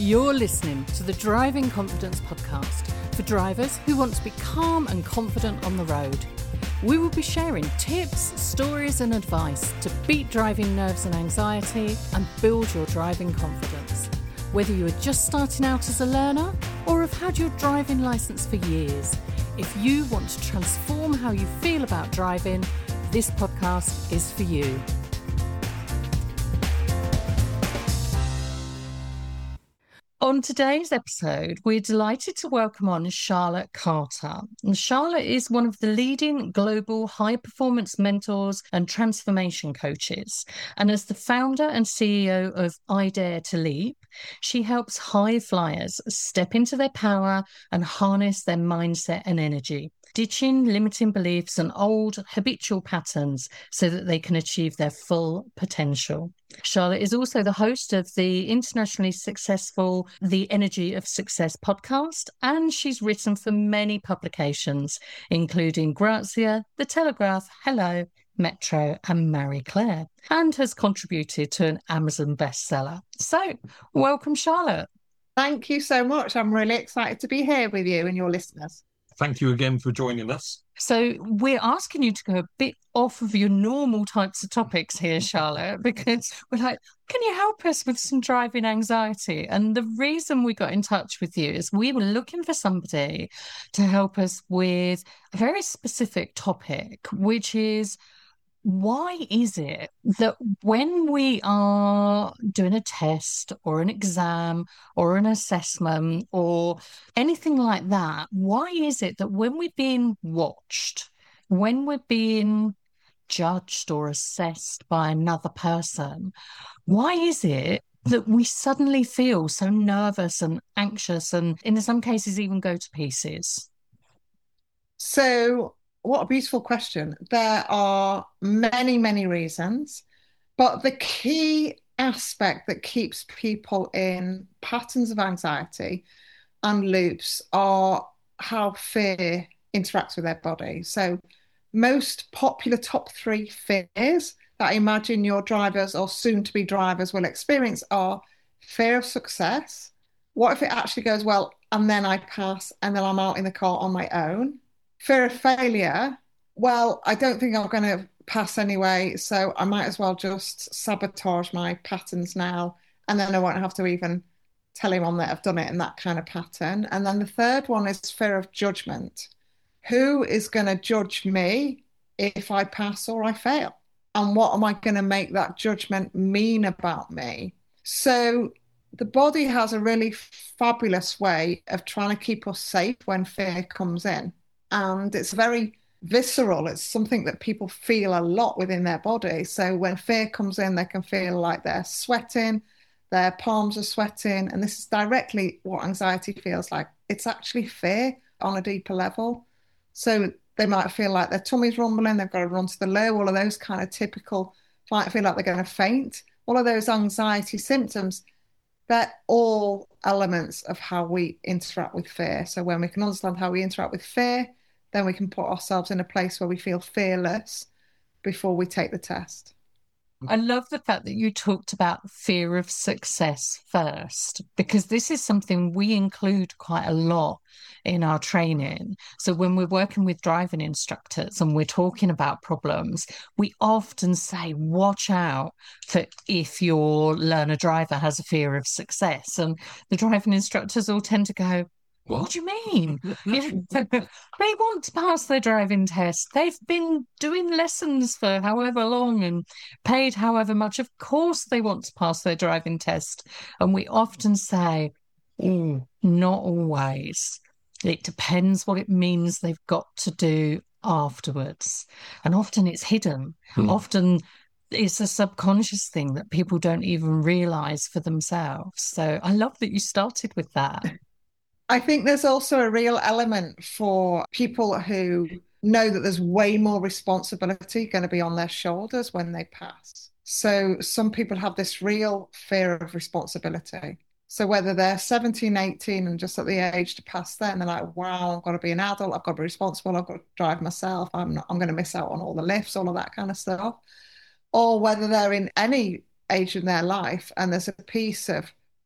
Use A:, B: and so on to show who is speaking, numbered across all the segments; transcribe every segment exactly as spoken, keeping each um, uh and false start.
A: You're listening to the Driving Confidence podcast for drivers who want to be calm and confident on the road. We will be sharing tips, stories and advice to beat driving nerves and anxiety and build your driving confidence. Whether you are just starting out as a learner or have had your driving licence for years, if you want to transform how you feel about driving, this podcast is for you. On today's episode, we're delighted to welcome on Charlotte Carter. And Charlotte is one of the leading global high-performance mentors and transformation coaches. And as the founder and C E O of I Dare to Leap, she helps high flyers step into their power and harness their mindset and energy, ditching limiting beliefs and old habitual patterns so that they can achieve their full potential. Charlotte is also the host of the internationally successful The Energy of Success podcast, and she's written for many publications, including Grazia, The Telegraph, Hello, Metro and Marie Claire, and has contributed to an Amazon bestseller. So, welcome, Charlotte.
B: Thank you so much. I'm really excited to be here with you and your listeners.
C: Thank you again for joining us.
A: So we're asking you to go a bit off of your normal types of topics here, Charlotte, because we're like, can you help us with some driving anxiety? And the reason we got in touch with you is we were looking for somebody to help us with a very specific topic, which is, why is it that when we are doing a test or an exam or an assessment or anything like that, why is it that when we're being watched, when we're being judged or assessed by another person, why is it that we suddenly feel so nervous and anxious and in some cases even go to pieces?
B: So, what a beautiful question. There are many, many reasons, but the key aspect that keeps people in patterns of anxiety and loops are how fear interacts with their body. So most popular top three fears that I imagine your drivers or soon-to-be drivers will experience are fear of success. What if it actually goes well and then I pass and then I'm out in the car on my own? Fear of failure. Well, I don't think I'm going to pass anyway, so I might as well just sabotage my patterns now, and then I won't have to even tell anyone that I've done it in that kind of pattern. And then the third one is fear of judgment. Who is going to judge me if I pass or I fail? And what am I going to make that judgment mean about me? So the body has a really fabulous way of trying to keep us safe when fear comes in. And it's very visceral. It's something that people feel a lot within their body. So when fear comes in, they can feel like they're sweating, their palms are sweating. And this is directly what anxiety feels like. It's actually fear on a deeper level. So they might feel like their tummy's rumbling, they've got to run to the loo, all of those kind of typical, might feel like they're going to faint. All of those anxiety symptoms, they're all elements of how we interact with fear. So when we can understand how we interact with fear, then we can put ourselves in a place where we feel fearless before we take the test.
A: I love the fact that you talked about fear of success first, because this is something we include quite a lot in our training. So when we're working with driving instructors and we're talking about problems, we often say, watch out for if your learner driver has a fear of success. And the driving instructors all tend to go, What? what do you mean? They want to pass their driving test. They've been doing lessons for however long and paid however much. Of course they want to pass their driving test. And we often say, oh, not always. It depends what it means they've got to do afterwards. And often it's hidden. Hmm. Often it's a subconscious thing that people don't even realise for themselves. So I love that you started with that.
B: I think there's also a real element for people who know that there's way more responsibility going to be on their shoulders when they pass. So some people have this real fear of responsibility. So whether they're seventeen, eighteen and just at the age to pass that, and they're like, wow, I've got to be an adult, I've got to be responsible, I've got to drive myself, I'm not, I'm going to miss out on all the lifts, all of that kind of stuff. Or whether they're in any age in their life and there's a piece of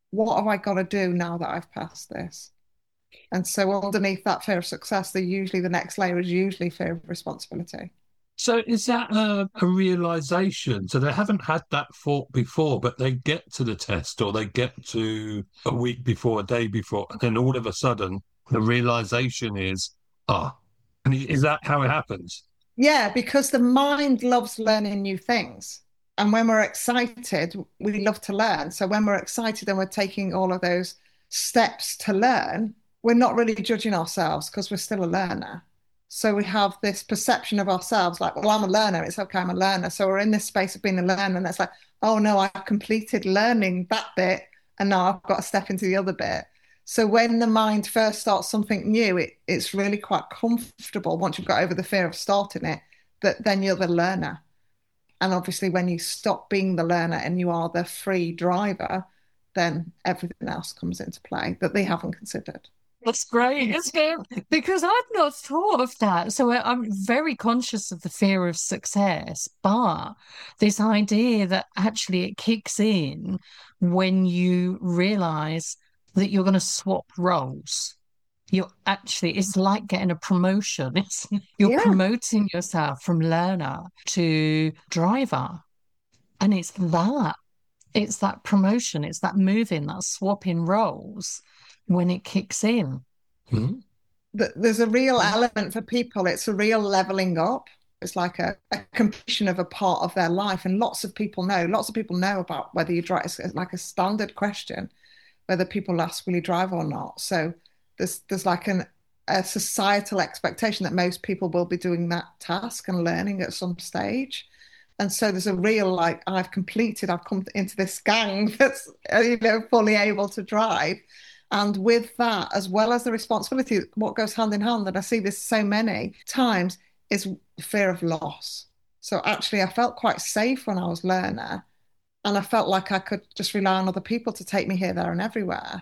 B: what have I got to do now that I've passed this? And so underneath that fear of success, the usually the next layer is usually fear of responsibility.
C: So is that a, a realization? So they haven't had that thought before, but they get to the test or they get to a week before, a day before, and then all of a sudden the realization is, ah, and is that how it happens?
B: Yeah, because the mind loves learning new things. And when we're excited, we love to learn. So when we're excited and we're taking all of those steps to learn, we're not really judging ourselves because we're still a learner. So we have this perception of ourselves like, well, I'm a learner. It's okay, I'm a learner. So we're in this space of being a learner. And it's like, oh no, I've completed learning that bit. And now I've got to step into the other bit. So when the mind first starts something new, it, it's really quite comfortable once you've got over the fear of starting it, that then you're the learner. And obviously when you stop being the learner and you are the free driver, then everything else comes into play that they haven't considered.
A: That's great, isn't it? Because I've not thought of that. So I- I'm very conscious of the fear of success, but this idea that actually it kicks in when you realize that you're going to swap roles. You're actually, it's like getting a promotion. It's, you're
B: Yeah.
A: promoting yourself from learner to driver. And it's that, it's that promotion, it's that moving, that swapping roles when it kicks in.
C: Mm-hmm.
B: There's a real element for people. It's a real leveling up. It's like a, a completion of a part of their life. And lots of people know, lots of people know about whether you drive. It's like a standard question, whether people ask, will you drive or not? So there's there's like an, a societal expectation that most people will be doing that task and learning at some stage. And so there's a real, like, I've completed, I've come into this gang that's, you know, fully able to drive. And with that, as well as the responsibility, what goes hand in hand, and I see this so many times, is fear of loss. So actually, I felt quite safe when I was learner, and I felt like I could just rely on other people to take me here, there, and everywhere.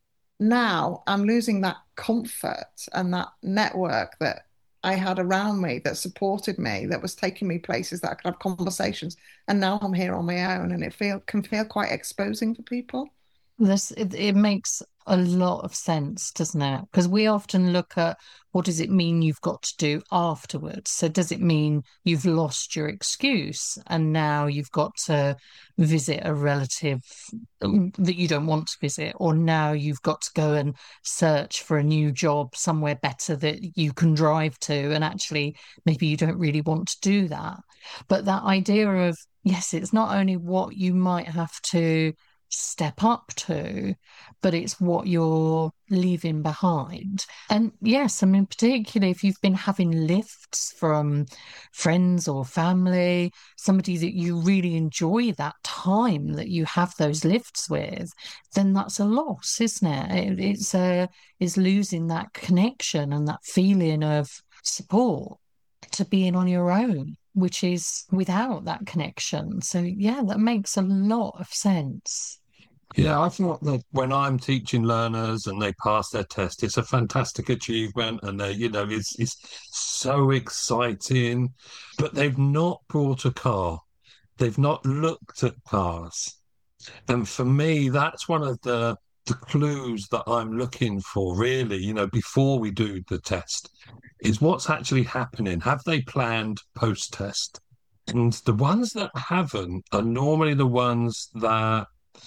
B: Now I'm losing that comfort and that network that I had around me that supported me, that was taking me places that I could have conversations. And now I'm here on my own, and it feel can feel quite exposing for people.
A: This it, it makes a lot of sense, doesn't it? Because we often look at what does it mean you've got to do afterwards. So does it mean you've lost your excuse and now you've got to visit a relative that you don't want to visit, or now you've got to go and search for a new job somewhere better that you can drive to, and actually maybe you don't really want to do that. But that idea of, yes, it's not only what you might have to step up to, but it's what you're leaving behind. And yes, I mean, particularly if you've been having lifts from friends or family, somebody that you really enjoy that time that you have those lifts with, then that's a loss, isn't it? it it's a is losing that connection and that feeling of support to being on your own, which is without that connection. So yeah, that makes a lot of sense.
C: Yeah, I thought that when I'm teaching learners and they pass their test, it's a fantastic achievement, and they, you know, it's it's so exciting. But they've not brought a car, they've not looked at cars, and for me, that's one of the the clues that I'm looking for. Really, you know, before we do the test, is what's actually happening. Have they planned post-test? And the ones that haven't are normally the ones that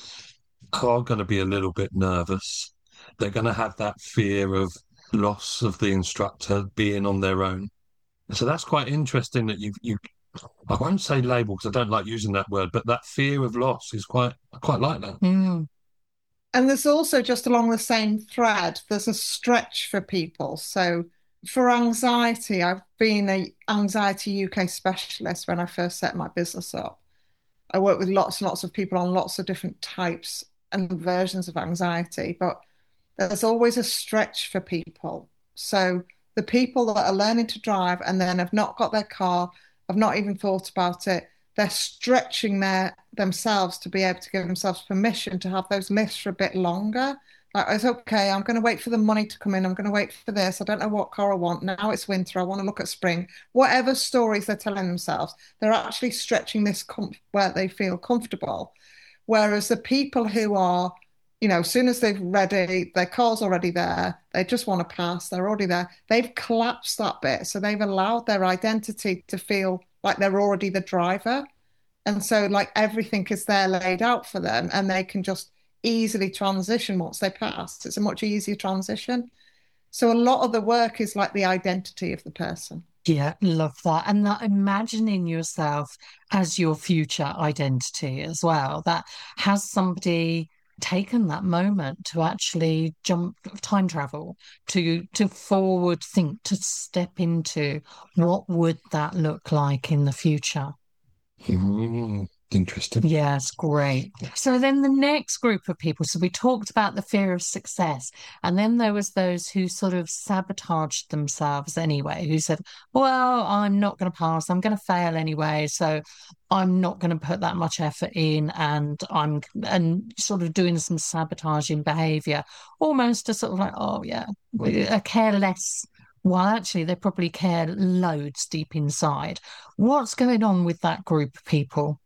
C: are going to be a little bit nervous. They're going to have that fear of loss of the instructor being on their own. So that's quite interesting that you you I won't say label because I don't like using that word, but that fear of loss is quite I quite like that.
A: Mm.
B: And there's also, just along the same thread, there's a stretch for people. So for anxiety, I've been a anxiety U K specialist when I first set my business up. I work with lots and lots of people on lots of different types and versions of anxiety, but there's always a stretch for people. So the people that are learning to drive and then have not got their car, have not even thought about it, they're stretching their themselves to be able to give themselves permission to have those lifts for a bit longer. Like, it's okay, I'm going to wait for the money to come in. I'm going to wait for this. I don't know what car I want. Now it's winter. I want to look at spring. Whatever stories they're telling themselves, they're actually stretching this com- where they feel comfortable. Whereas the people who are You know, as soon as they've ready, their car's already there. They just want to pass. They're already there. They've collapsed that bit. So they've allowed their identity to feel like they're already the driver. And so like everything is there laid out for them and they can just easily transition once they pass. It's a much easier transition. So a lot of the work is like the identity of the person.
A: Yeah, love that. And that imagining yourself as your future identity as well. That has somebody taken that moment to actually jump time travel, to to forward think, to step into what would that look like in the future.
C: Mm, interesting.
A: Yes, great. So then the next group of people, so we talked about the fear of success, and then there was those who sort of sabotaged themselves anyway, who said, well, I'm not going to pass, I'm going to fail anyway, so I'm not going to put that much effort in, and I'm and sort of doing some sabotaging behavior, almost to sort of like, oh yeah, a careless. Well, actually, they probably care loads deep inside. What's going on with that group of people?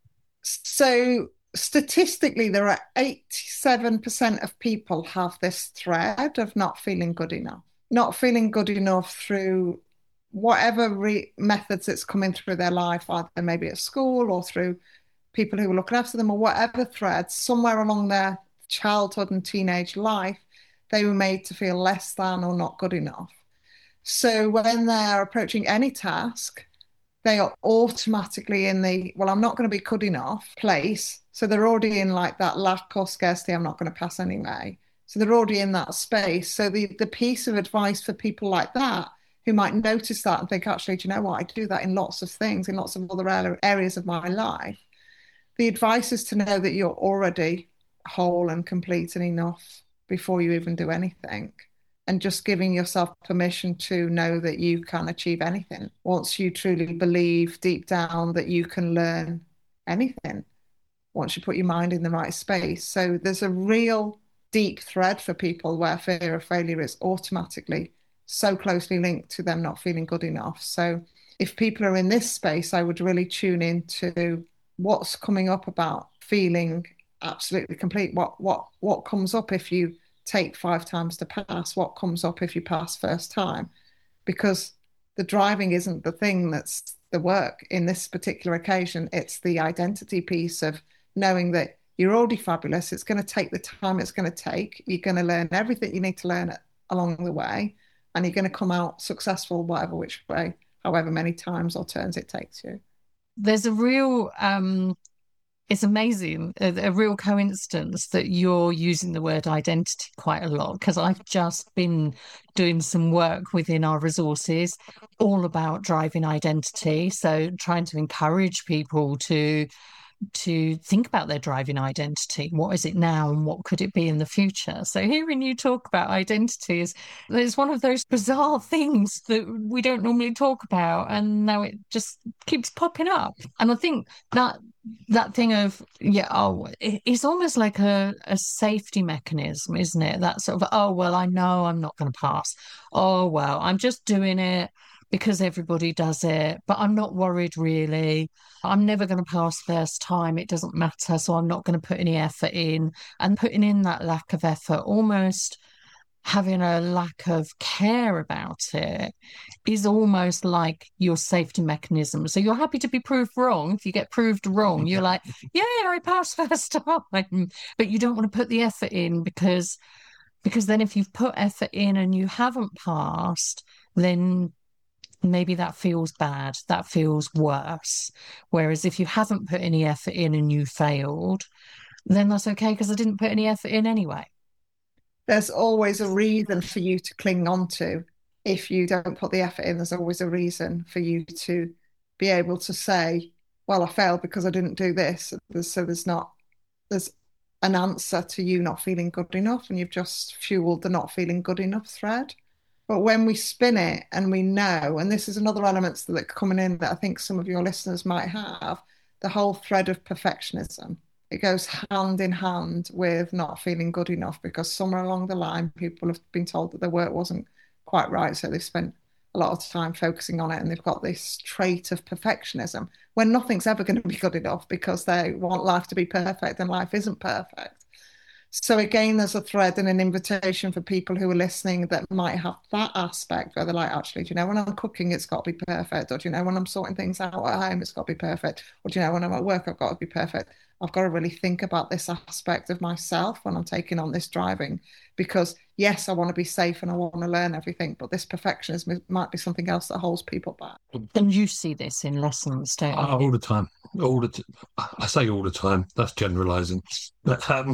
B: So statistically, there are eighty-seven percent of people have this thread of not feeling good enough, not feeling good enough through whatever re methods it's coming through their life, either maybe at school or through people who are looking after them or whatever threads, somewhere along their childhood and teenage life, they were made to feel less than or not good enough. So when they're approaching any task, they are automatically in the, well, I'm not going to be good enough place. So they're already in like that lack or scarcity, I'm not going to pass anyway. So they're already in that space. So the, the piece of advice for people like that, who might notice that and think, actually, do you know what? I do that in lots of things, in lots of other areas of my life. The advice is to know that you're already whole and complete and enough before you even do anything. And just giving yourself permission to know that you can achieve anything once you truly believe deep down that you can learn anything once you put your mind in the right space. So there's a real deep thread for people where fear of failure is automatically so closely linked to them not feeling good enough. So if people are in this space, I would really tune into what's coming up about feeling absolutely complete. What what what comes up if you take five times to pass? What comes up if you pass first time? Because the driving isn't the thing that's the work in this particular occasion. It's the identity piece of knowing that you're already fabulous. It's going to take the time it's going to take. You're going to learn everything you need to learn along the way, and you're going to come out successful, whatever which way, however many times or turns it takes you.
A: There's a real um it's amazing, a, a real coincidence that you're using the word identity quite a lot, because I've just been doing some work within our resources all about driving identity. So trying to encourage people to to think about their driving identity. What is it now and what could it be in the future? So hearing you talk about identity is it's one of those bizarre things that we don't normally talk about, and now it just keeps popping up. And I think that that thing of, yeah, oh, it's almost like a, a safety mechanism, isn't it? That sort of, oh, well, I know I'm not going to pass. Oh, well, I'm just doing it because everybody does it, but I'm not worried really. I'm never going to pass first time. It doesn't matter. So I'm not going to put any effort in. And putting in that lack of effort, almost having a lack of care about it, is almost like your safety mechanism. So you're happy to be proved wrong. If you get proved wrong, you're like, yeah, I passed first time. But you don't want to put the effort in because, because then if you've put effort in and you haven't passed, then maybe that feels bad. That feels worse. Whereas if you haven't put any effort in and you failed, then that's okay because I didn't put any effort in anyway.
B: There's always a reason for you to cling on to. If you don't put the effort in, there's always a reason for you to be able to say, well, I failed because I didn't do this. So there's not, there's an answer to you not feeling good enough, and you've just fueled the not feeling good enough thread. But when we spin it and we know, and this is another element that are coming in that I think some of your listeners might have, the whole thread of perfectionism. It goes hand in hand with not feeling good enough, because somewhere along the line, people have been told that their work wasn't quite right. So they've spent a lot of time focusing on it, and they've got this trait of perfectionism when nothing's ever going to be good enough because they want life to be perfect and life isn't perfect. So again, there's a thread and an invitation for people who are listening that might have that aspect where they're like, actually, do you know, when I'm cooking, it's got to be perfect. Or do you know, when I'm sorting things out at home, it's got to be perfect. Or do you know, when I'm at work, I've got to be perfect. I've got to really think about this aspect of myself when I'm taking on this driving, because yes, I want to be safe and I want to learn everything, but this perfectionism might be something else that holds people back.
A: And you see this in lessons, don't you?
C: Oh, all the time, all the t- I say all the time. That's generalizing, but um,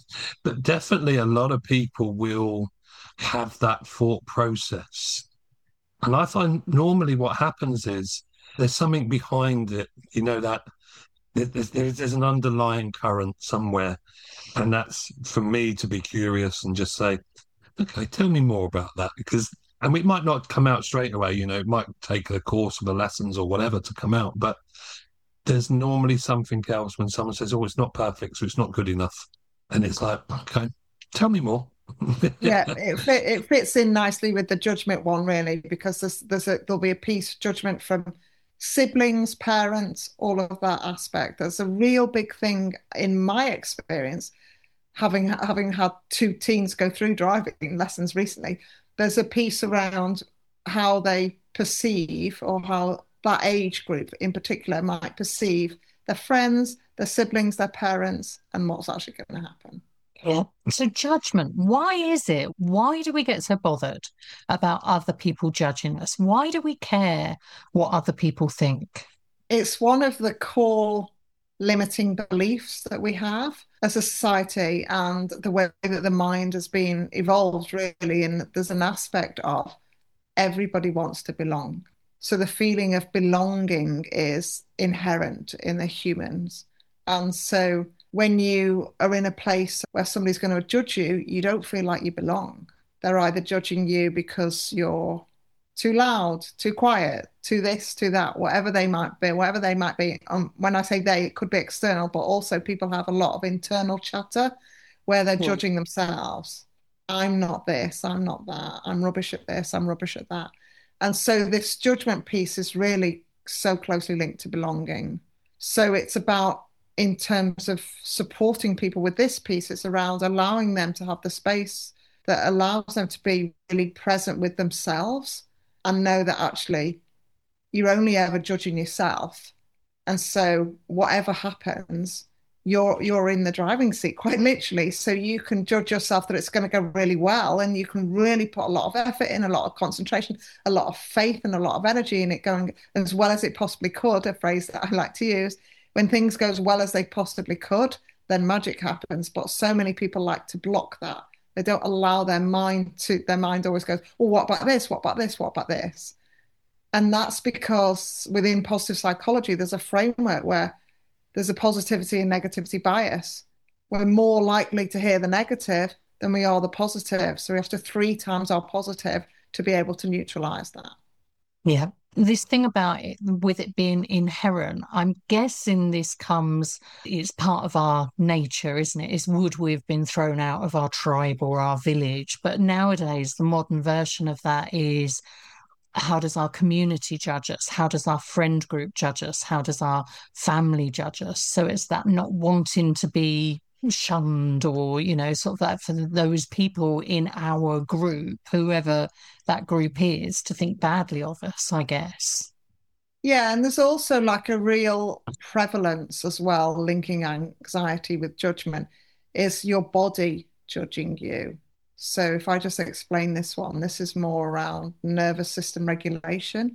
C: but definitely a lot of people will have that thought process, and I find normally what happens is there's something behind it. You know that there's there's, there's an underlying current somewhere, and that's for me to be curious and just say, okay, tell me more about that, because. And it might not come out straight away, you know, it might take a course of the lessons or whatever to come out, but there's normally something else when someone says, oh, it's not perfect, so it's not good enough. And it's like, okay, tell me more.
B: Yeah, it, fit, it fits in nicely with the judgment one, really, because there's, there's a, there'll be a piece judgment from siblings, parents, all of that aspect. There's a real big thing in my experience, having having had two teens go through driving lessons recently. There's a piece around how they perceive, or how that age group in particular might perceive their friends, their siblings, their parents, and what's actually going to happen.
A: Yeah. So judgment, why is it? Why do we get so bothered about other people judging us? Why do we care what other people think?
B: It's one of the core limiting beliefs that we have as a society, and the way that the mind has been evolved, really. And there's an aspect of everybody wants to belong. So the feeling of belonging is inherent in the humans. And so when you are in a place where somebody's going to judge you, you don't feel like you belong. They're either judging you because you're too loud, too quiet, too this, too that, whatever they might be, whatever they might be. Um, when I say they, it could be external, but also people have a lot of internal chatter where they're yeah. judging themselves. I'm not this, I'm not that, I'm rubbish at this, I'm rubbish at that. And so this judgment piece is really so closely linked to belonging. So it's about, in terms of supporting people with this piece, it's around allowing them to have the space that allows them to be really present with themselves and know that actually you're only ever judging yourself. And so whatever happens, you're you're in the driving seat, quite literally. So you can judge yourself that it's going to go really well, and you can really put a lot of effort in, a lot of concentration, a lot of faith and a lot of energy in it going as well as it possibly could, a phrase that I like to use. When things go as well as they possibly could, then magic happens. But so many people like to block that. They don't allow their mind to, their mind always goes, well, what about this? What about this? What about this? And that's because within positive psychology, there's a framework where there's a positivity and negativity bias. We're more likely to hear the negative than we are the positive. So we have to three times our positive to be able to neutralize that.
A: Yeah. This thing about it, with it being inherent, I'm guessing this comes, it's part of our nature, isn't it? It's would we've been thrown out of our tribe or our village. But nowadays, the modern version of that is, how does our community judge us? How does our friend group judge us? How does our family judge us? So it's that not wanting to be shunned, or, you know, sort of that for those people in our group, whoever that group is, to think badly of us, I guess.
B: Yeah, and there's also like a real prevalence as well, linking anxiety with judgment, is your body judging you. So if I just explain this one, this is more around nervous system regulation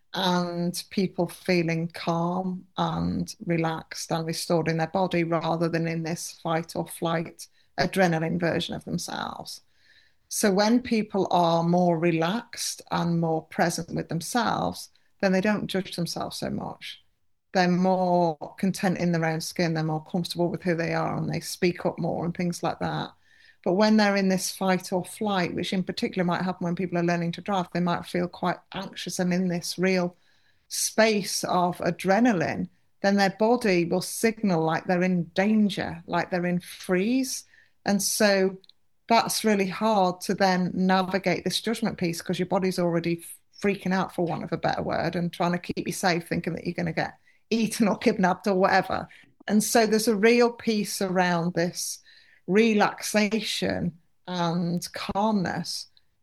B: and people feeling calm and relaxed and restored in their body, rather than in this fight or flight adrenaline version of themselves. So when people are more relaxed and more present with themselves, then they don't judge themselves so much. They're more content in their own skin, they're more comfortable with who they are, and they speak up more and things like that. But when they're in this fight or flight, which in particular might happen when people are learning to drive, they might feel quite anxious and in this real space of adrenaline, then their body will signal like they're in danger, like they're in freeze. And so that's really hard to then navigate this judgment piece, because your body's already freaking out, for want of a better word, and trying to keep you safe, thinking that you're going to get eaten or kidnapped or whatever. And so there's a real piece around this relaxation and calmness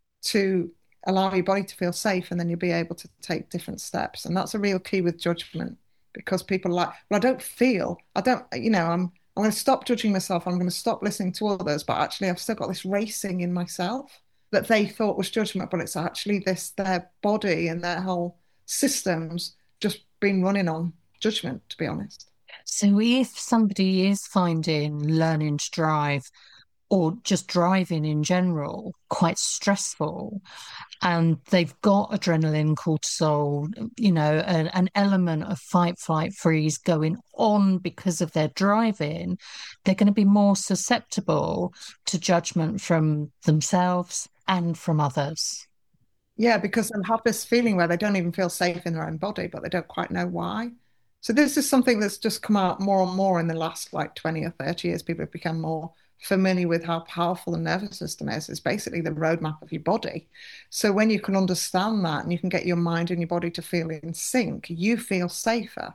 B: to allow your body to feel safe, and then you'll be able to take different steps. And that's a real key with judgment, because people are like, well, I don't feel, I don't, you know, I'm I'm going to stop judging myself. I'm going to stop listening to others, but actually I've still got this racing in myself that they thought was judgment, but it's actually this, their body and their whole systems just been running on judgment, to be honest.
A: So if somebody is finding learning to drive or just driving in general quite stressful, and they've got adrenaline, cortisol, you know, an, an element of fight, flight, freeze going on because of their driving, they're going to be more susceptible to judgment from themselves and from others.
B: Yeah, because they'll have this feeling where they don't even feel safe in their own body, but they don't quite know why. So this is something that's just come out more and more in the last like twenty or thirty years. People have become more familiar with how powerful the nervous system is. It's basically the roadmap of your body. So when you can understand that and you can get your mind and your body to feel in sync, you feel safer.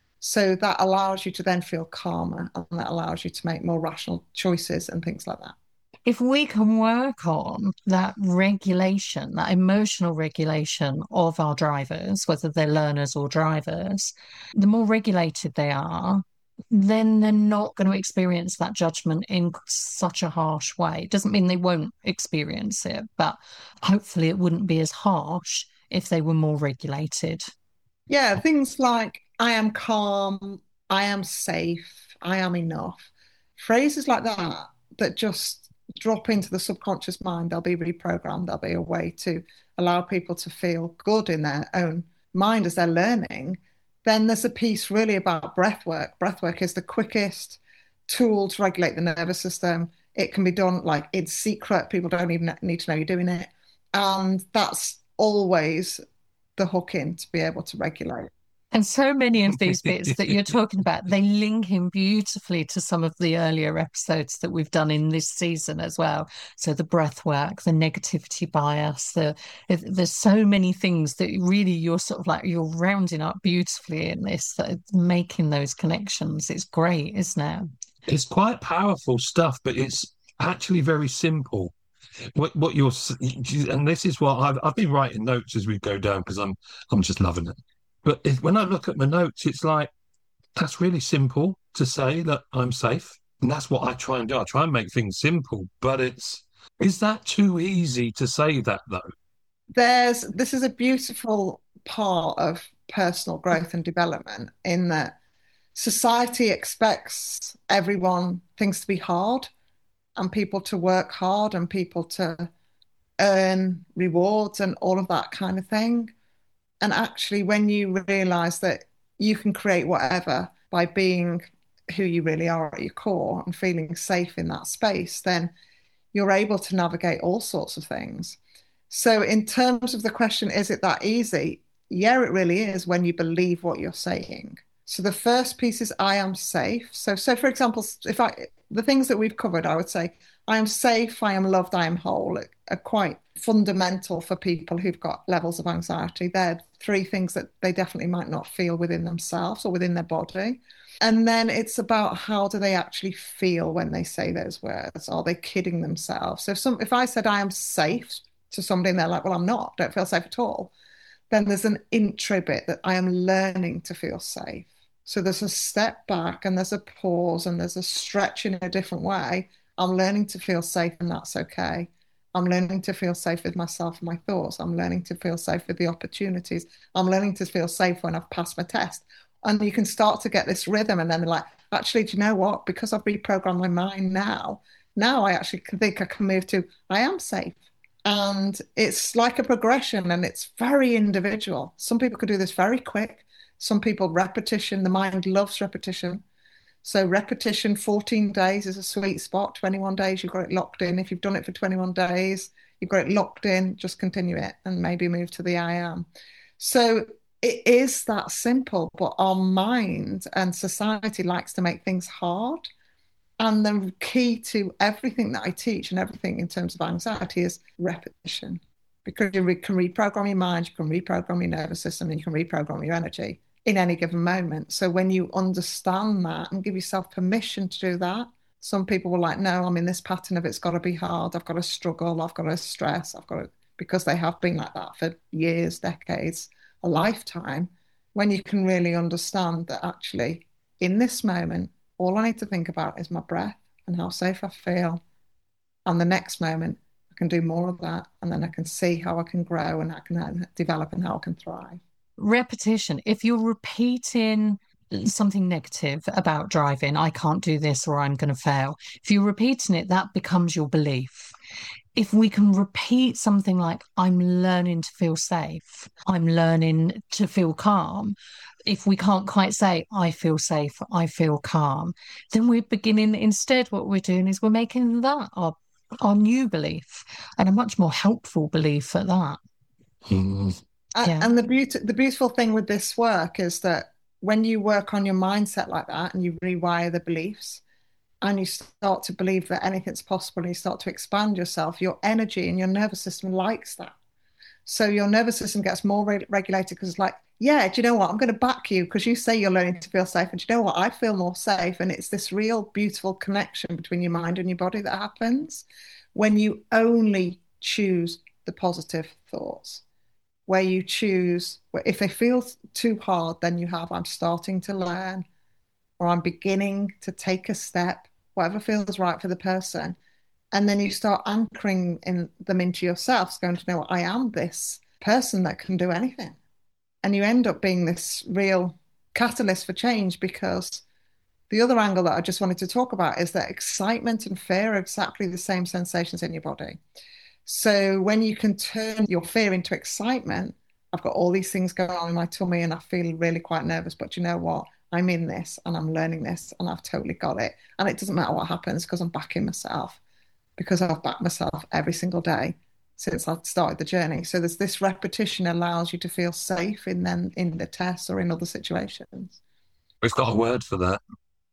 B: So that allows you to then feel calmer, and that allows you to make more rational choices and things like that.
A: If we can work on that regulation, that emotional regulation of our drivers, whether they're learners or drivers, the more regulated they are, then they're not going to experience that judgment in such a harsh way. It doesn't mean they won't experience it, but hopefully it wouldn't be as harsh if they were more regulated.
B: Yeah, things like I am calm, I am safe, I am enough. Phrases like that that just drop into the subconscious mind, they'll be reprogrammed. There'll be a way to allow people to feel good in their own mind as they're learning. Then there's a piece really about breath work. Breath work is the quickest tool to regulate the nervous system. It can be done like in secret. People don't even need to know you're doing it. And that's always the hook in to be able to regulate.
A: And so many of these bits that you're talking about, they link in beautifully to some of the earlier episodes that we've done in this season as well. So the breath work, the negativity bias, the there's so many things that really you're sort of like, you're rounding up beautifully in this, that making those connections. It's great, isn't it?
C: It's quite powerful stuff, but it's actually very simple. What what you're, and this is what I've I've been writing notes as we go down because I'm I'm just loving it. But if, when I look at my notes, it's like, that's really simple to say that I'm safe. And that's what I try and do. I try and make things simple, but it's, is that too easy to say that though?
B: There's, this is a beautiful part of personal growth and development in that society expects everyone things to be hard and people to work hard and people to earn rewards and all of that kind of thing. And actually, when you realize that you can create whatever by being who you really are at your core and feeling safe in that space, then you're able to navigate all sorts of things. So in terms of the question, is it that easy? Yeah, it really is when you believe what you're saying. So the first piece is I am safe. So, so for example, if I, the things that we've covered, I would say, I am safe, I am loved, I am whole, are quite fundamental for people who've got levels of anxiety. They're three things that they definitely might not feel within themselves or within their body. And then it's about how do they actually feel when they say those words? Are they kidding themselves? So if, some, if I said I am safe to somebody and they're like, well, I'm not, don't feel safe at all, then there's an intro bit that I am learning to feel safe. So there's a step back and there's a pause and there's a stretch in a different way. I'm learning to feel safe and that's okay. I'm learning to feel safe with myself and my thoughts. I'm learning to feel safe with the opportunities. I'm learning to feel safe when I've passed my test. And you can start to get this rhythm and then like, actually, do you know what? Because I've reprogrammed my mind now, now I actually think I can move to, I am safe. And it's like a progression and it's very individual. Some people could do this very quick. Some people repetition, the mind loves repetition. So repetition, fourteen days is a sweet spot. twenty-one days, you've got it locked in. If you've done it for twenty-one days, you've got it locked in, just continue it and maybe move to the I am. So it is that simple, but our mind and society likes to make things hard. And the key to everything that I teach and everything in terms of anxiety is repetition. Because you can reprogram your mind, you can reprogram your nervous system, and you can reprogram your energy in any given moment. So when you understand that and give yourself permission to do that, Some people were like, no, I'm in this pattern of it's got to be hard. I've got to struggle. I've got to stress. I've got to, because they have been like that for years, decades, a lifetime, when you can really understand that actually in this moment, all I need to think about is my breath and how safe I feel. And the next moment, I can do more of that. And then I can see how I can grow and I can develop and how I can thrive.
A: Repetition. If you're repeating something negative about driving, I can't do this or I'm going to fail. If you're repeating it, that becomes your belief. If we can repeat something like, I'm learning to feel safe, I'm learning to feel calm. If we can't quite say, I feel safe, I feel calm, then we're beginning, instead, what we're doing is we're making that our, our new belief, and a much more helpful belief at that.
C: Mm.
B: Yeah. And the beauty, the beautiful thing with this work is that when you work on your mindset like that and you rewire the beliefs and you start to believe that anything's possible and you start to expand yourself, your energy and your nervous system likes that. So your nervous system gets more re- regulated because it's like, yeah, do you know what? I'm going to back you because you say you're learning to feel safe. And do you know what? I feel more safe. And it's this real beautiful connection between your mind and your body that happens when you only choose the positive thoughts. Where you choose, if they feel too hard, then you have, I'm starting to learn, or I'm beginning to take a step, whatever feels right for the person. And then you start anchoring in them into yourself, going to know, I am this person that can do anything. And you end up being this real catalyst for change, because the other angle that I just wanted to talk about is that excitement and fear are exactly the same sensations in your body. So when you can turn your fear into excitement, I've got all these things going on in my tummy and I feel really quite nervous, but you know what? I'm in this and I'm learning this and I've totally got it. And it doesn't matter what happens because I'm backing myself, because I've backed myself every single day since I started the journey. So there's this repetition allows you to feel safe in then in the tests or in other situations.
C: We've got a word for that.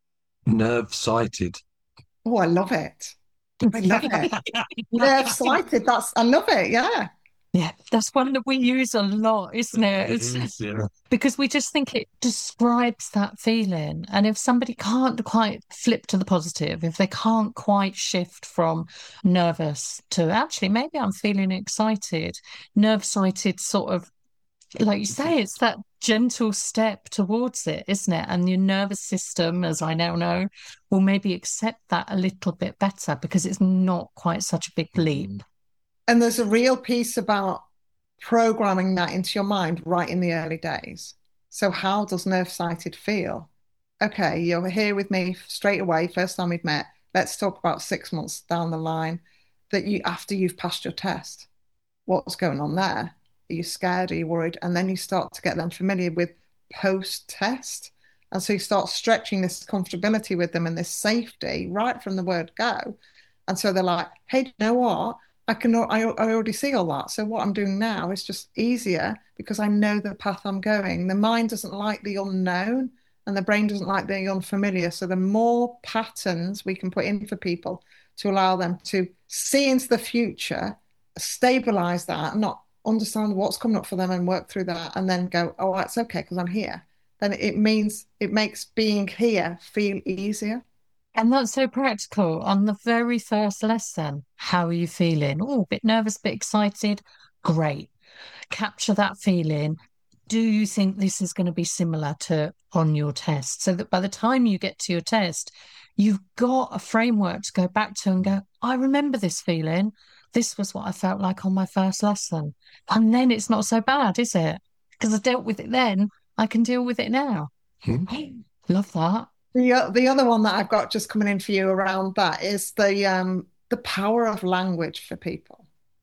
C: Nerve-sighted.
B: Oh, I love it. I love it. Nerve-sighted. That's I love it. Yeah.
A: Yeah, that's one that we use a lot, isn't it? It's,
C: It is, yeah.
A: Because we just think it describes that feeling. And if somebody can't quite flip to the positive, if they can't quite shift from nervous to actually, maybe I'm feeling excited, nerve-sighted sort of, like you say, it's that gentle step towards it, isn't it? And your nervous system, as I now know, will maybe accept that a little bit better because it's not quite such a big leap.
B: And there's a real piece about programming that into your mind right in the early days. So how does nerve-sighted feel? Okay, you're here with me straight away, first time we've met. Let's talk about six months down the line that you after you've passed your test. What's going on there? Are you scared? Are you worried? And then you start to get them familiar with post-test. And so you start stretching this comfortability with them and this safety right from the word go. And so they're like, hey, do you know what? I can, I, I already see all that. So what I'm doing now is just easier because I know the path I'm going. The mind doesn't like the unknown and the brain doesn't like the unfamiliar. So the more patterns we can put in for people to allow them to see into the future, stabilize that, not understand what's coming up for them and work through that and then go, oh, that's okay because I'm here. Then it means it makes being here feel easier.
A: And that's so practical. On the very first lesson, how are you feeling? Oh, a bit nervous, a bit excited. Great. Capture that feeling. Do you think this is going to be similar to on your test? So that by the time you get to your test, you've got a framework to go back to and go, I remember this feeling. This was what I felt like on my first lesson. And then it's not so bad, is it? Because I dealt with it then. I can deal with it now.
C: Hmm.
A: Love that.
B: The, the other one that I've got just coming in for you around that is the um, the power of language for people.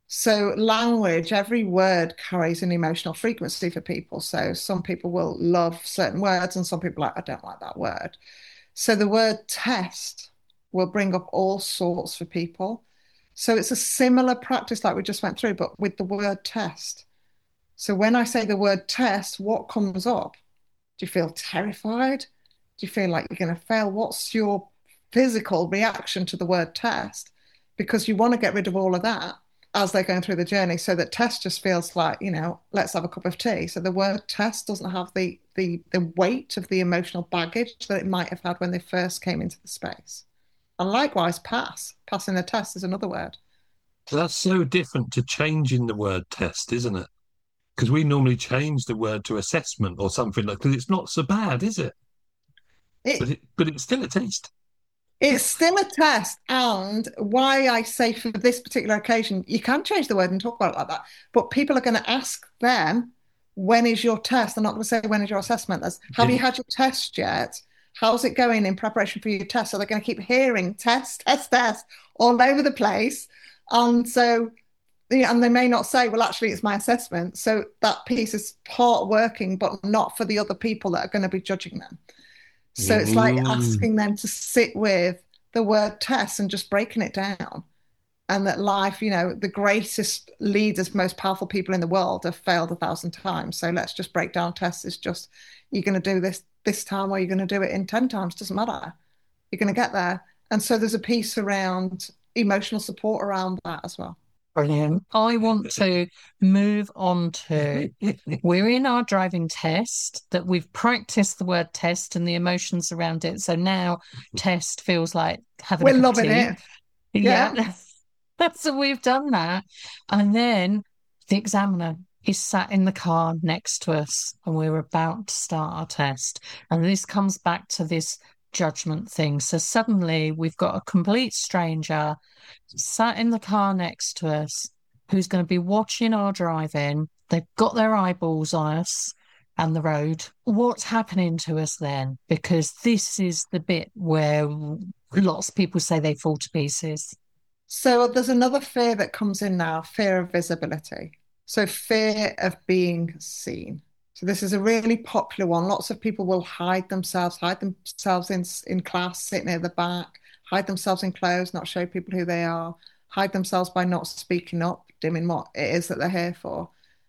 B: So language, every word carries an emotional frequency for people. So some people will love certain words and some people are like, I don't like that word. So the word test will bring up all sorts for people. So it's a similar practice like we just went through, but with the word test. So when I say the word test, what comes up? Do you feel terrified? Do you feel like you're going to fail? What's your physical reaction to the word test? Because you want to get rid of all of that as they're going through the journey, so that test just feels like, you know, let's have a cup of tea. So the word test doesn't have the the the weight of the emotional baggage that it might have had when they first came into the space. And likewise, pass. Passing the test is another word.
C: So that's so different to changing the word test, isn't it? Because we normally change the word to assessment or something like, because it's not so bad, is it?
B: It,
C: But it, but it's still a test.
B: It's still a test. And why I say for this particular occasion, you can change the word and talk about it like that. But people are going to ask them, when is your test? They're not going to say, when is your assessment? That's, have you had your test yet? How's it going in preparation for your test? So they're going to keep hearing test, test, test all over the place. And so, and they may not say, well, actually, it's my assessment. So that piece is part working, but not for the other people that are going to be judging them. So it's like asking them to sit with the word test and just breaking it down. And that life, you know, the greatest leaders, most powerful people in the world have failed a thousand times. So let's just break down tests. It's just, you're going to do this this time or you're going to do it in ten times. Doesn't matter. You're going to get there. And so there's a piece around emotional support around that as well.
A: Brilliant. I want to move on to, we're in our driving test that we've practiced the word test and the emotions around it. So now test feels like having
B: We're
A: a cup of
B: loving
A: tea.
B: it.
A: Yeah,
B: Yeah.
A: that's what we've done that. And then the examiner is sat in the car next to us and we're about to start our test. And this comes back to this judgment thing. So suddenly we've got a complete stranger sat in the car next to us who's going to be watching our driving. They've got their eyeballs on us and the road. What's happening to us then? Because this is the bit where lots of people say they fall to pieces.
B: So there's another fear that comes in now, fear of visibility. So fear of being seen. So this is a really popular one. Lots of people will hide themselves, hide themselves in, in class, sit near the back, hide themselves in clothes, not show people who they are, hide themselves by not speaking up, dimming what it is that they're here for,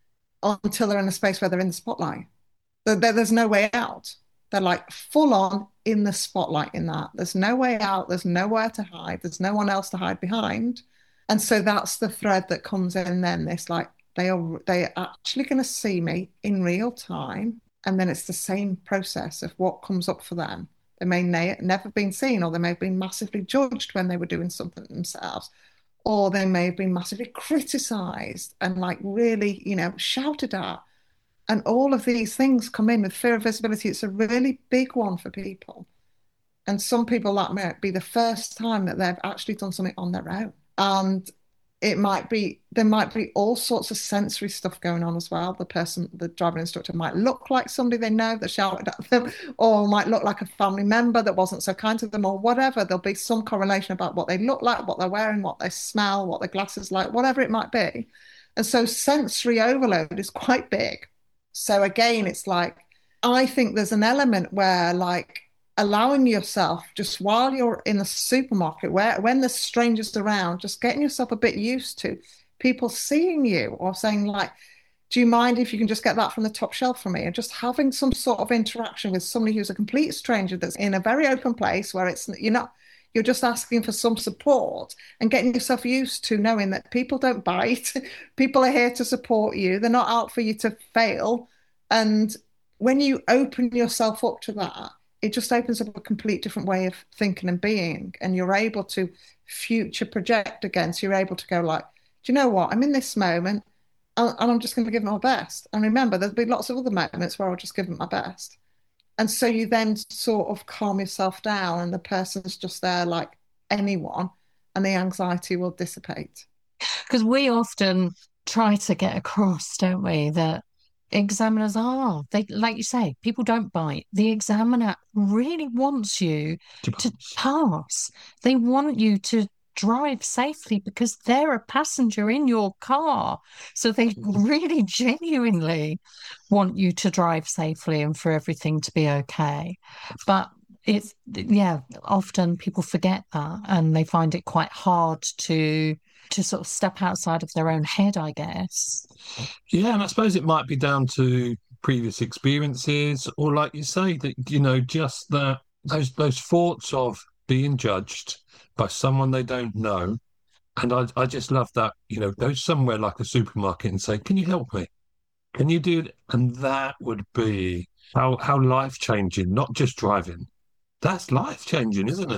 B: until they're in a space where they're in the spotlight. There, there's no way out. They're like full on in the spotlight in that. There's no way out. There's nowhere to hide. There's no one else to hide behind. And so that's the thread that comes in then, this like, they are they are actually going to see me in real time. And then it's the same process of what comes up for them. They may ne- never been seen, or they may have been massively judged when they were doing something themselves, or they may have been massively criticized and like really, you know, shouted at. And all of these things come in with fear of visibility. It's a really big one for people. And some people, that might be the first time that they've actually done something on their own. And it might be, there might be all sorts of sensory stuff going on as well. The person, the driving instructor might look like somebody they know that shouted at them, or might look like a family member that wasn't so kind to them, or whatever. There'll be some correlation about what they look like, what they're wearing, what they smell, what their glasses like, whatever it might be. And so sensory overload is quite big. So again, it's like, I think there's an element where like, allowing yourself just while you're in the supermarket, where when there's strangers around, just getting yourself a bit used to people seeing you or saying like, do you mind if you can just get that from the top shelf for me? And just having some sort of interaction with somebody who's a complete stranger that's in a very open place where it's, you're not, you're just asking for some support and getting yourself used to knowing that people don't bite. People are here to support you. They're not out for you to fail. And when you open yourself up to that, it just opens up a complete different way of thinking and being. And you're able to future project again. So you're able to go like, do you know what? I'm in this moment and, and I'm just going to give it my best. And remember, there'll be lots of other moments where I'll just give it my best. And so you then sort of calm yourself down and the person's just there like anyone and the anxiety will dissipate.
A: Because we often try to get across, don't we, that examiners are, they, like you say, people don't bite. The examiner really wants you to pass. to pass. They want you to drive safely because they're a passenger in your car. So they really genuinely want you to drive safely and for everything to be okay. But it's, yeah, often people forget that and they find it quite hard to to sort of step outside of their own head, I guess.
C: Yeah, and I suppose it might be down to previous experiences, or like you say, that, you know, just that those those thoughts of being judged by someone they don't know. And I I just love that, you know, go somewhere like a supermarket and say, can you help me? Can you do it? And that would be how how life changing, not just driving. That's life changing, isn't it?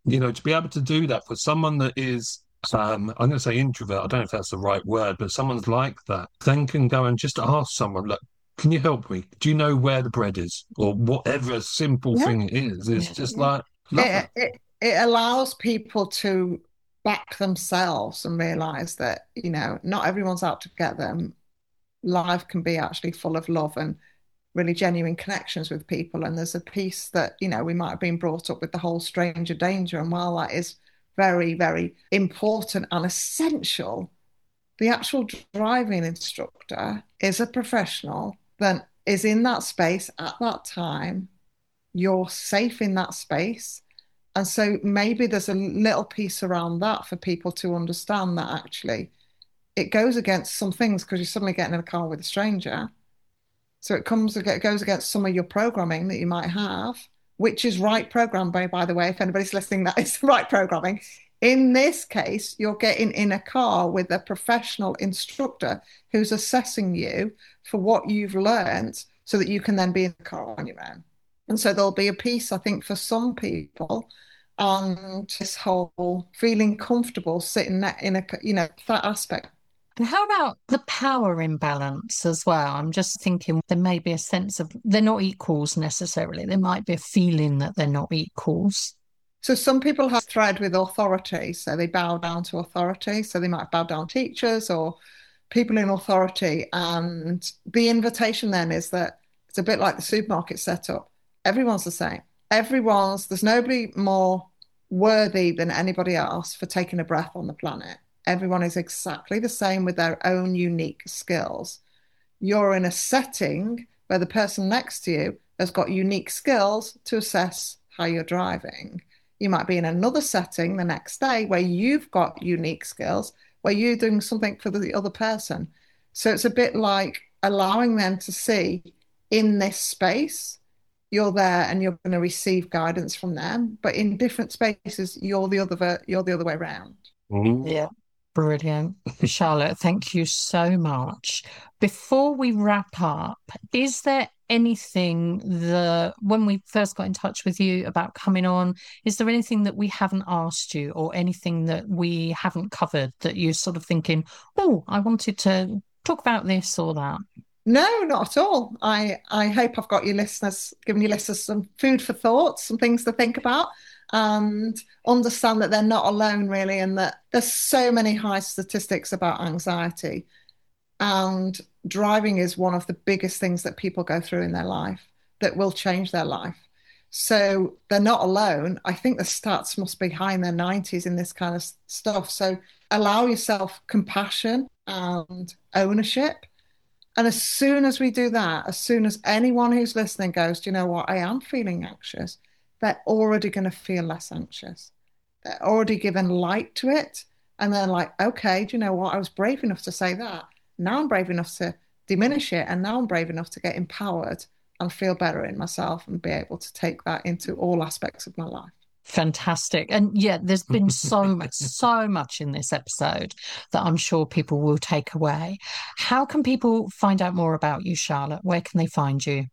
C: You know, to be able to do that for someone that is, um, I'm going to say introvert, I don't know if that's the right word, but someone's like that, then can go and just ask someone, look, can you help me? Do you know where the bread is? Or whatever simple
B: Yeah.
C: thing it is. It's
A: Yeah.
C: just like, love
B: It, it, it allows people to back themselves and realize that, you know, not everyone's out to get them. Life can be actually full of love and really genuine connections with people. And there's a piece that, you know, we might have been brought up with the whole stranger danger. And while that is very, very important and essential, the actual driving instructor is a professional that is in that space at that time. You're safe in that space. And so maybe there's a little piece around that for people to understand that actually it goes against some things because you're suddenly getting in a car with a stranger. So it comes, it goes against some of your programming that you might have, which is right program, by, by the way, if anybody's listening, that is right programming. In this case, you're getting in a car with a professional instructor who's assessing you for what you've learned so that you can then be in the car on your own. And so there'll be a piece, I think, for some people, and this whole feeling comfortable sitting in a, you know, that aspect.
A: And how about the power imbalance as well? I'm just thinking there may be a sense of they're not equals necessarily. There might be a feeling that they're not equals.
B: So some people have thread with authority, so they bow down to authority. So they might bow down to teachers or people in authority. And the invitation then is that it's a bit like the supermarket setup. Everyone's the same. Everyone's, there's nobody more worthy than anybody else for taking a breath on the planet. Everyone is exactly the same with their own unique skills. You're in a setting where the person next to you has got unique skills to assess how you're driving. You might be in another setting the next day where you've got unique skills, where you're doing something for the other person. So it's a bit like allowing them to see in this space, you're there and you're going to receive guidance from them, but in different spaces, you're the other, you're the other way around.
C: Mm-hmm.
A: Yeah. Brilliant. Charlotte, thank you so much. Before we wrap up, is there anything that when we first got in touch with you about coming on, is there anything that we haven't asked you or anything that we haven't covered that you're sort of thinking, oh, I wanted to talk about this or that?
B: No, not at all. I, I hope I've got your listeners, given your listeners some food for thought, some things to think about, and understand that they're not alone, really, and that there's so many high statistics about anxiety. And driving is one of the biggest things that people go through in their life that will change their life. So they're not alone. I think the stats must be high in their nineties in this kind of stuff. So allow yourself compassion and ownership. And as soon as we do that, as soon as anyone who's listening goes, do you know what, I am feeling anxious, they're already going to feel less anxious. They're already given light to it. And they're like, okay, do you know what, I was brave enough to say that. Now I'm brave enough to diminish it. And now I'm brave enough to get empowered and feel better in myself and be able to take that into all aspects of my life.
A: Fantastic. And yeah, there's been so much, so much in this episode that I'm sure people will take away. How can people find out more about you, Charlotte? Where can they find you?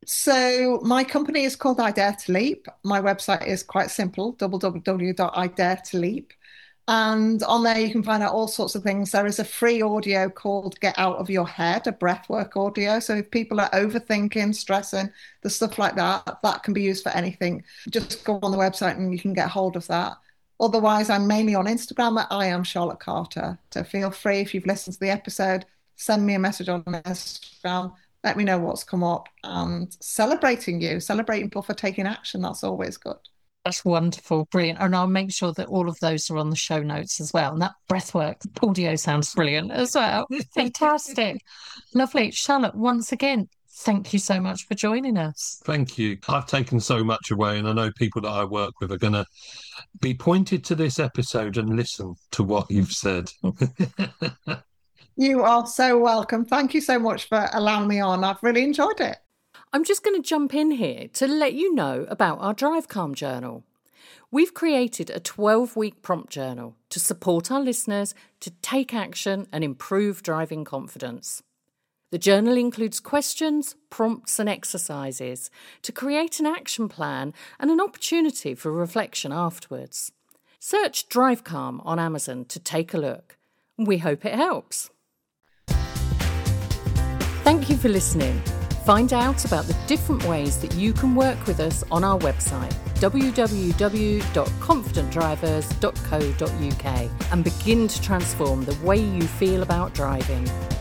B: So my company is called I Dare to Leap. My website is quite simple, w w w dot i dare to leap. And on there, you can find out all sorts of things. There is a free audio called Get Out of Your Head, a breathwork audio. So if people are overthinking, stressing, the stuff like that, that can be used for anything. Just go on the website and you can get hold of that. Otherwise, I'm mainly on Instagram at I am Charlotte Carter. So feel free, if you've listened to the episode, send me a message on Instagram. Let me know what's come up, and celebrating you, celebrating people for taking action. That's always good.
A: That's wonderful. Brilliant. And I'll make sure that all of those are on the show notes as well. And that breathwork audio sounds brilliant as well. Fantastic. Lovely. Charlotte, once again, thank you so much for joining us.
C: Thank you. I've taken so much away, and I know people that I work with are going to be pointed to this episode and listen to what you've said.
B: You are so welcome. Thank you so much for allowing me on. I've really enjoyed it.
D: I'm just going to jump in here to let you know about our Drive Calm Journal. We've created a twelve-week prompt journal to support our listeners to take action and improve driving confidence. The journal includes questions, prompts and exercises to create an action plan and an opportunity for reflection afterwards. Search Drive Calm on Amazon to take a look. We hope it helps. Thank you for listening. Find out about the different ways that you can work with us on our website, w w w dot confident drivers dot co dot u k, and begin to transform the way you feel about driving.